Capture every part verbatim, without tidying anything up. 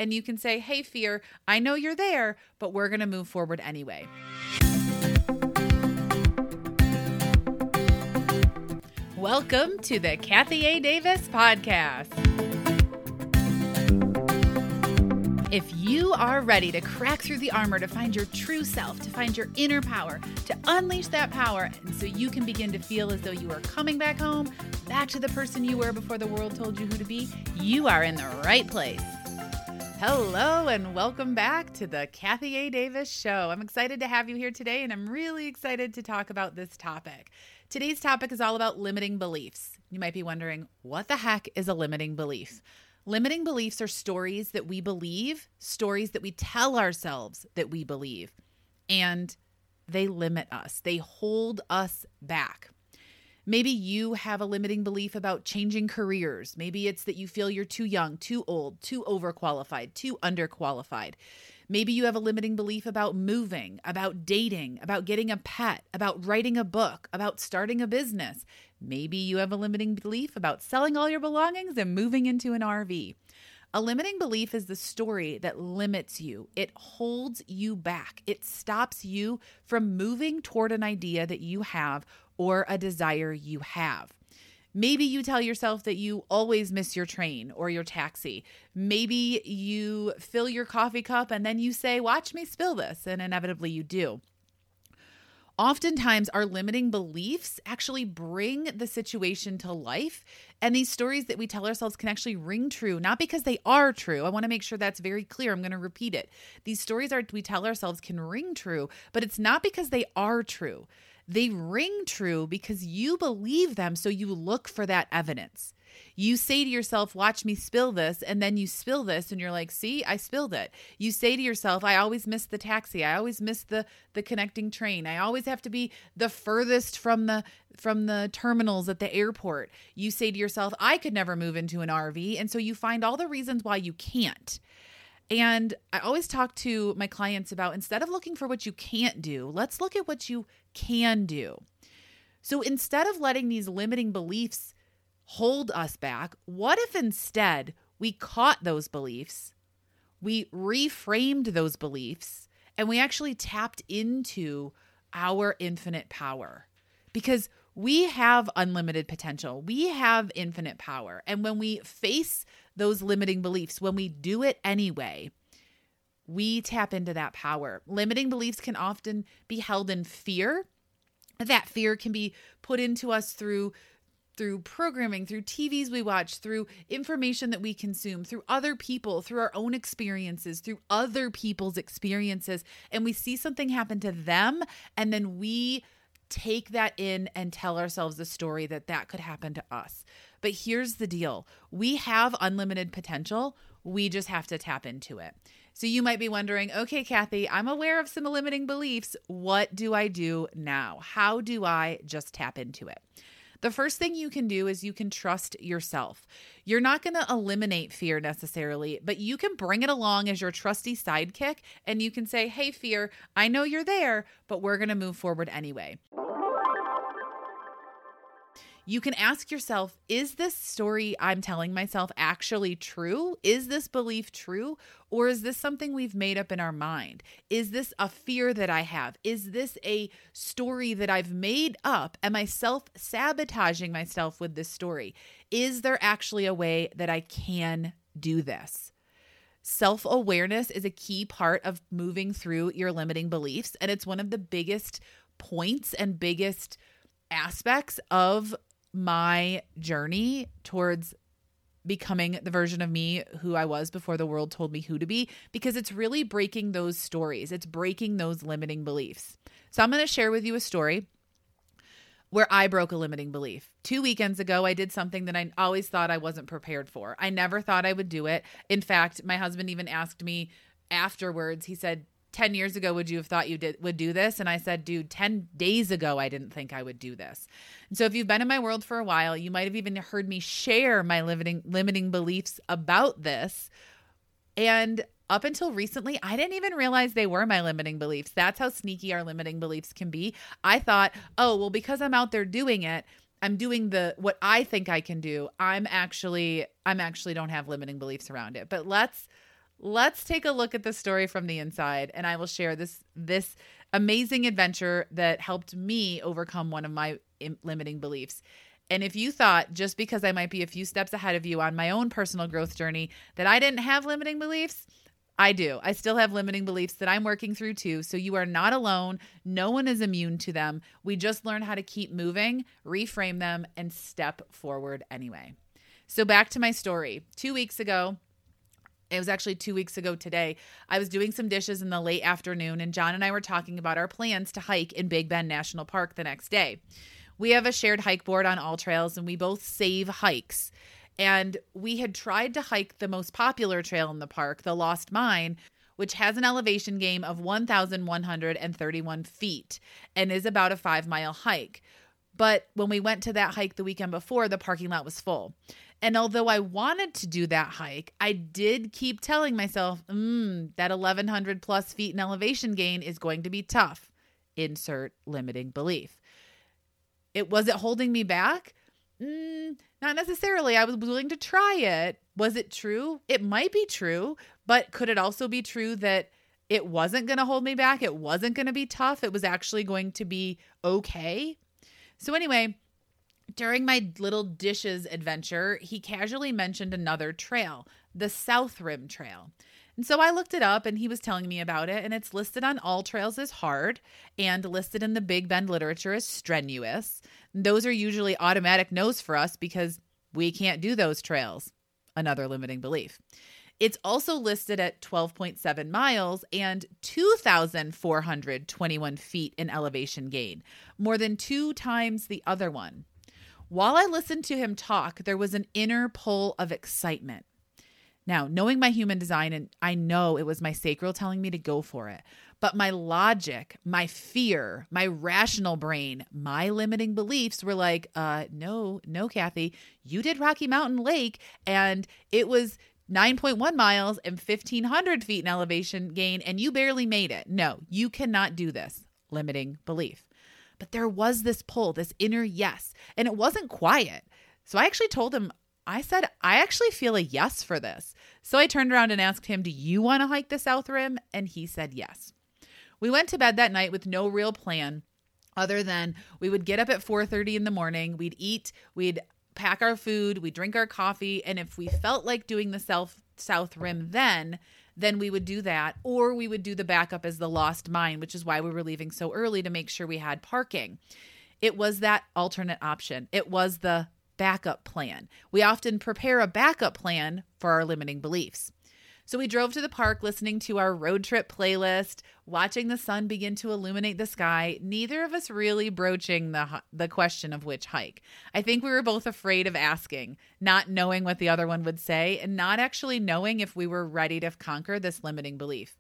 and you can say, hey, fear, I know you're there, but we're going to move forward anyway. Welcome to the Kathy A. Davis Podcast. If you are ready to crack through the armor to find your true self, to find your inner power, to unleash that power, and so you can begin to feel as though you are coming back home, back to the person you were before the world told you who to be, you are in the right place. Hello and welcome back to the Kathy A. Davis Show. I'm excited to have you here today, and I'm really excited to talk about this topic. Today's topic is all about limiting beliefs. You might be wondering, what the heck is a limiting belief? Limiting beliefs are stories that we believe, stories that we tell ourselves that we believe, and they limit us. They hold us back. Maybe you have a limiting belief about changing careers. Maybe it's that you feel you're too young, too old, too overqualified, too underqualified. Maybe you have a limiting belief about moving, about dating, about getting a pet, about writing a book, about starting a business. Maybe you have a limiting belief about selling all your belongings and moving into an R V. A limiting belief is the story that limits you. It holds you back. It stops you from moving toward an idea that you have or a desire you have. Maybe you tell yourself that you always miss your train or your taxi. Maybe you fill your coffee cup and then you say, watch me spill this, and inevitably you do. Oftentimes, our limiting beliefs actually bring the situation to life, and these stories that we tell ourselves can actually ring true, not because they are true. I want to make sure that's very clear. I'm going to repeat it. These stories are we tell ourselves can ring true, but it's not because they are true. They ring true because you believe them, so you look for that evidence. You say to yourself, watch me spill this, and then you spill this, and you're like, see, I spilled it. You say to yourself, I always miss the taxi. I always miss the the connecting train. I always have to be the furthest from the from the terminals at the airport. You say to yourself, I could never move into an R V, and so you find all the reasons why you can't. And I always talk to my clients about, instead of looking for what you can't do, let's look at what you can do. So instead of letting these limiting beliefs hold us back, what if instead we caught those beliefs, we reframed those beliefs, and we actually tapped into our infinite power? Because we have unlimited potential. We have infinite power. And when we face those limiting beliefs, when we do it anyway, we tap into that power. Limiting beliefs can often be held in fear. That fear can be put into us through through programming, through T Vs we watch, through information that we consume, through other people, through our own experiences, through other people's experiences. And we see something happen to them, and then we take that in and tell ourselves the story that that could happen to us. But here's the deal. We have unlimited potential. We just have to tap into it. So you might be wondering, okay, Kathy, I'm aware of some limiting beliefs. What do I do now? How do I just tap into it? The first thing you can do is you can trust yourself. You're not going to eliminate fear necessarily, but you can bring it along as your trusty sidekick, and you can say, hey, fear, I know you're there, but we're going to move forward anyway. You can ask yourself, is this story I'm telling myself actually true? Is this belief true? Or is this something we've made up in our mind? Is this a fear that I have? Is this a story that I've made up? Am I self-sabotaging myself with this story? Is there actually a way that I can do this? Self-awareness is a key part of moving through your limiting beliefs, and it's one of the biggest points and biggest aspects of my journey towards becoming the version of me who I was before the world told me who to be, because it's really breaking those stories. It's breaking those limiting beliefs. So I'm going to share with you a story where I broke a limiting belief. Two weekends ago, I did something that I always thought I wasn't prepared for. I never thought I would do it. In fact, my husband even asked me afterwards, he said, ten years ago, would you have thought you did would do this? And I said, dude, ten days ago, I didn't think I would do this. And so if you've been in my world for a while, you might have even heard me share my limiting, limiting beliefs about this. And up until recently, I didn't even realize they were my limiting beliefs. That's how sneaky our limiting beliefs can be. I thought, oh, well, because I'm out there doing it, I'm doing the what I think I can do. I'm actually, I'm actually don't have limiting beliefs around it. But let's let's take a look at the story from the inside, and I will share this this amazing adventure that helped me overcome one of my limiting beliefs. And if you thought just because I might be a few steps ahead of you on my own personal growth journey that I didn't have limiting beliefs, I do. I still have limiting beliefs that I'm working through too. So you are not alone. No one is immune to them. We just learn how to keep moving, reframe them, and step forward anyway. So back to my story. Two weeks ago, it was actually two weeks ago today, I was doing some dishes in the late afternoon, and John and I were talking about our plans to hike in Big Bend National Park the next day. We have a shared hike board on AllTrails, and we both save hikes. And we had tried to hike the most popular trail in the park, the Lost Mine, which has an elevation gain of one thousand one hundred thirty-one feet and is about a five-mile hike. But when we went to that hike the weekend before, the parking lot was full. And although I wanted to do that hike, I did keep telling myself, mm, that eleven hundred plus feet in elevation gain is going to be tough. Insert limiting belief. It was it holding me back? Mm, not necessarily. I was willing to try it. Was it true? It might be true, but could it also be true that it wasn't going to hold me back? It wasn't going to be tough. It was actually going to be okay. So anyway, during my little dishes adventure, he casually mentioned another trail, the South Rim Trail. And so I looked it up and he was telling me about it, and it's listed on AllTrails as hard and listed in the Big Bend literature as strenuous. Those are usually automatic no's for us because we can't do those trails. Another limiting belief. It's also listed at twelve point seven miles and two thousand four hundred twenty-one feet in elevation gain, more than two times the other one. While I listened to him talk, there was an inner pull of excitement. Now, knowing my human design, and I know it was my sacral telling me to go for it, but my logic, my fear, my rational brain, my limiting beliefs were like, uh, no, no, Kathy, you did Rocky Mountain Lake and it was nine point one miles and fifteen hundred feet in elevation gain and you barely made it. No, you cannot do this. Limiting belief. But there was this pull, this inner yes, and it wasn't quiet. So I actually told him, I said, I actually feel a yes for this. So I turned around and asked him, do you want to hike the South Rim? And he said yes. We went to bed that night with no real plan other than we would get up at four thirty in the morning. We'd eat, we'd pack our food, we'd drink our coffee. And if we felt like doing the South, South Rim then, then we would do that. Or we would do the backup as the Lost Mine, which is why we were leaving so early to make sure we had parking. It was that alternate option. It was the backup plan. We often prepare a backup plan for our limiting beliefs. So we drove to the park listening to our road trip playlist, watching the sun begin to illuminate the sky, neither of us really broaching the the question of which hike. I think we were both afraid of asking, not knowing what the other one would say, and not actually knowing if we were ready to conquer this limiting belief.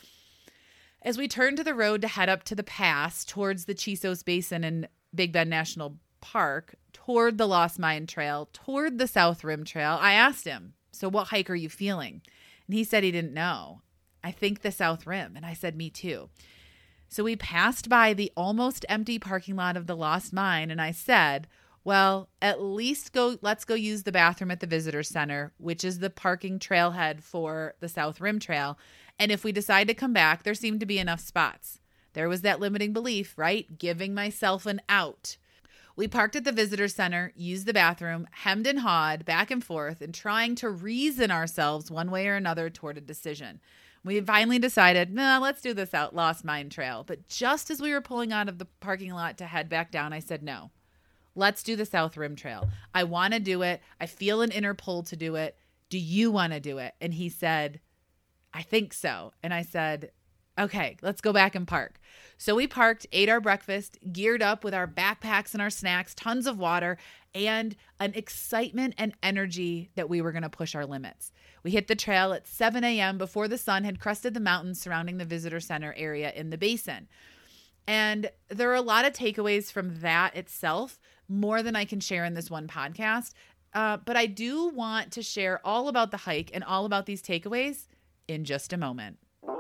As we turned to the road to head up to the pass towards the Chisos Basin and Big Bend National Park, toward the Lost Mine Trail, toward the South Rim Trail, I asked him, so what hike are you feeling? And he said he didn't know. I think the South Rim. And I said, me too. So we passed by the almost empty parking lot of the Lost Mine. And I said, well, at least go, let's go use the bathroom at the visitor center, which is the parking trailhead for the South Rim Trail. And if we decide to come back, there seemed to be enough spots. There was that limiting belief, right? Giving myself an out. We parked at the visitor center, used the bathroom, hemmed and hawed back and forth, and trying to reason ourselves one way or another toward a decision. We finally decided, nah, let's do this out Lost Mine Trail. But just as we were pulling out of the parking lot to head back down, I said, no, let's do the South Rim Trail. I want to do it. I feel an inner pull to do it. Do you want to do it? And he said, I think so. And I said, okay, let's go back and park. So we parked, ate our breakfast, geared up with our backpacks and our snacks, tons of water, and an excitement and energy that we were going to push our limits. We hit the trail at seven a.m. before the sun had crested the mountains surrounding the visitor center area in the basin. And there are a lot of takeaways from that itself, more than I can share in this one podcast. Uh, but I do want to share all about the hike and all about these takeaways in just a moment.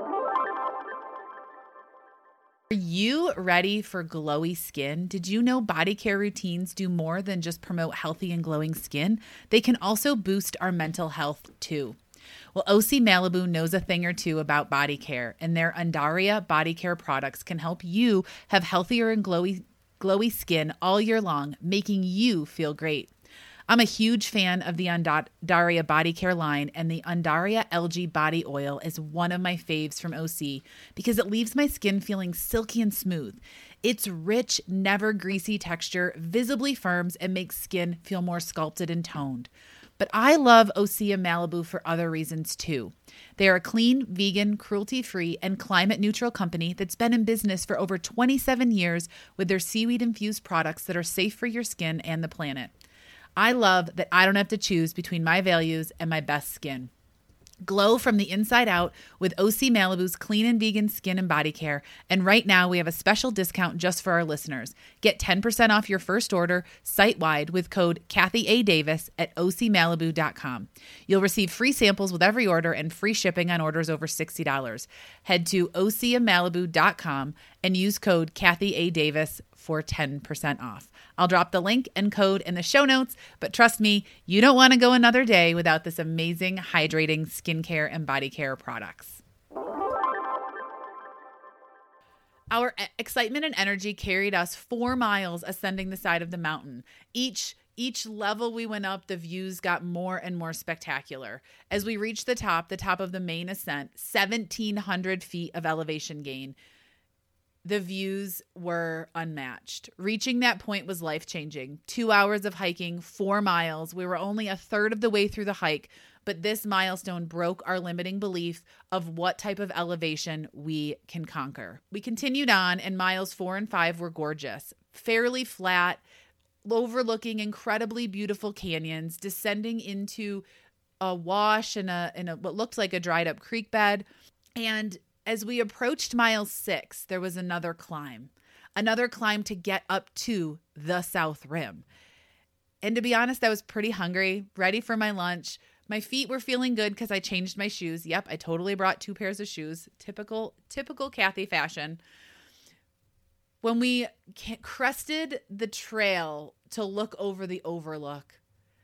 Are you ready for glowy skin? Did you know body care routines do more than just promote healthy and glowing skin? They can also boost our mental health too. Well, O C Malibu knows a thing or two about body care, and their Undaria body care products can help you have healthier and glowy, glowy skin all year long, making you feel great. I'm a huge fan of the Undaria body care line, and the Undaria Algae Body Oil is one of my faves from O C because it leaves my skin feeling silky and smooth. Its rich, never greasy texture visibly firms and makes skin feel more sculpted and toned. But I love Osea Malibu for other reasons too. They are a clean, vegan, cruelty-free, and climate-neutral company that's been in business for over twenty-seven years with their seaweed-infused products that are safe for your skin and the planet. I love that I don't have to choose between my values and my best skin. Glow from the inside out with O C Malibu's clean and vegan skin and body care. And right now we have a special discount just for our listeners. Get ten percent off your first order site-wide with code Kathy A. Davis at O C Malibu dot com. You'll receive free samples with every order and free shipping on orders over sixty dollars. Head to O C Malibu dot com and use code Kathy A. Davis for ten percent off. I'll drop the link and code in the show notes, but trust me, you don't want to go another day without this amazing hydrating skincare and body care products. Our excitement and energy carried us four miles ascending the side of the mountain. Each Each level we went up, the views got more and more spectacular. As we reached the top, the top of the main ascent, seventeen hundred feet of elevation gain, the views were unmatched. Reaching that point was life-changing. Two hours of hiking, four miles. We were only a third of the way through the hike, but this milestone broke our limiting belief of what type of elevation we can conquer. We continued on, and miles four and five were gorgeous. Fairly flat, overlooking incredibly beautiful canyons, descending into a wash in a, in a what looked like a dried up creek bed. And as we approached mile six, there was another climb, another climb to get up to the South Rim. And to be honest, I was pretty hungry, ready for my lunch. My feet were feeling good because I changed my shoes. Yep, I totally brought two pairs of shoes. Typical, typical Kathy fashion. When we crested the trail to look over the overlook,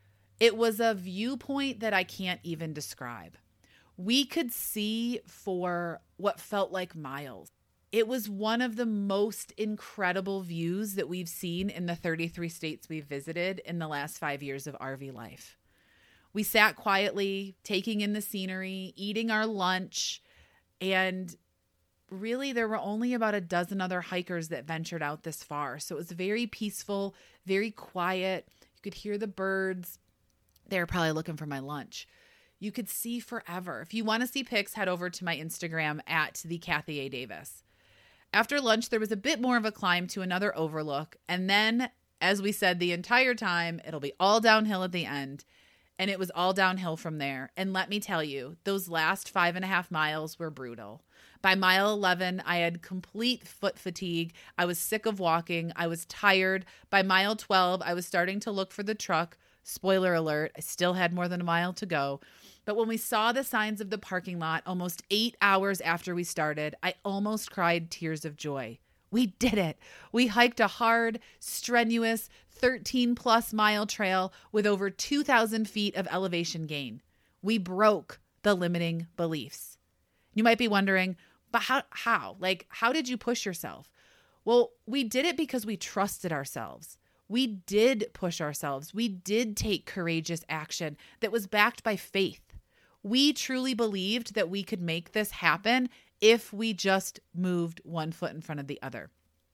it was a viewpoint that I can't even describe. We could see for what felt like miles. It was one of the most incredible views that we've seen in the thirty-three states we've visited in the last five years of R V life. We sat quietly, taking in the scenery, eating our lunch, and really there were only about a dozen other hikers that ventured out this far. So it was very peaceful, very quiet. You could hear the birds. They were probably looking for my lunch. You could see forever. If you want to see pics, head over to my Instagram at the Kathy A. Davis. After lunch, there was a bit more of a climb to another overlook. And then, as we said the entire time, it'll be all downhill at the end. And it was all downhill from there. And let me tell you, those last five and a half miles were brutal. By mile eleven, I had complete foot fatigue. I was sick of walking. I was tired. By mile twelve, I was starting to look for the truck. Spoiler alert, I still had more than a mile to go. But when we saw the signs of the parking lot almost eight hours after we started, I almost cried tears of joy. We did it. We hiked a hard, strenuous, thirteen plus mile trail with over two thousand feet of elevation gain. We broke the limiting beliefs. You might be wondering, but how, how? Like, how did you push yourself? Well, we did it because we trusted ourselves. We did push ourselves. We did take courageous action that was backed by faith. We truly believed that we could make this happen if we just moved one foot in front of the other.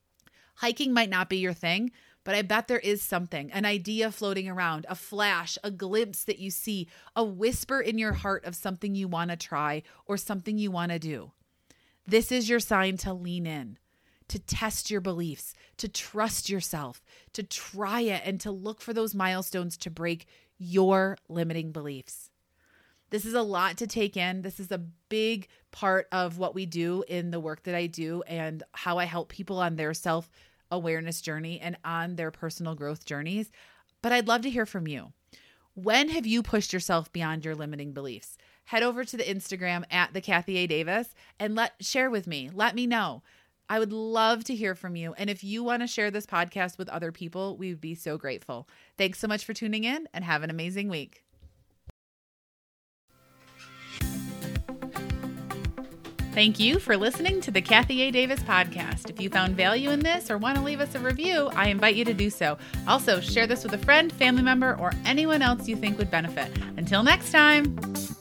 Hiking might not be your thing, but I bet there is something, an idea floating around, a flash, a glimpse that you see, a whisper in your heart of something you want to try or something you want to do. This is your sign to lean in, to test your beliefs, to trust yourself, to try it, and to look for those milestones to break your limiting beliefs. This is a lot to take in. This is a big part of what we do in the work that I do and how I help people on their self-awareness journey and on their personal growth journeys. But I'd love to hear from you. When have you pushed yourself beyond your limiting beliefs? Head over to the Instagram at the Kathy A. Davis and let share with me. Let me know. I would love to hear from you. And if you want to share this podcast with other people, we would be so grateful. Thanks so much for tuning in and have an amazing week. Thank you for listening to the Kathy A. Davis podcast. If you found value in this or want to leave us a review, I invite you to do so. Also, share this with a friend, family member, or anyone else you think would benefit. Until next time.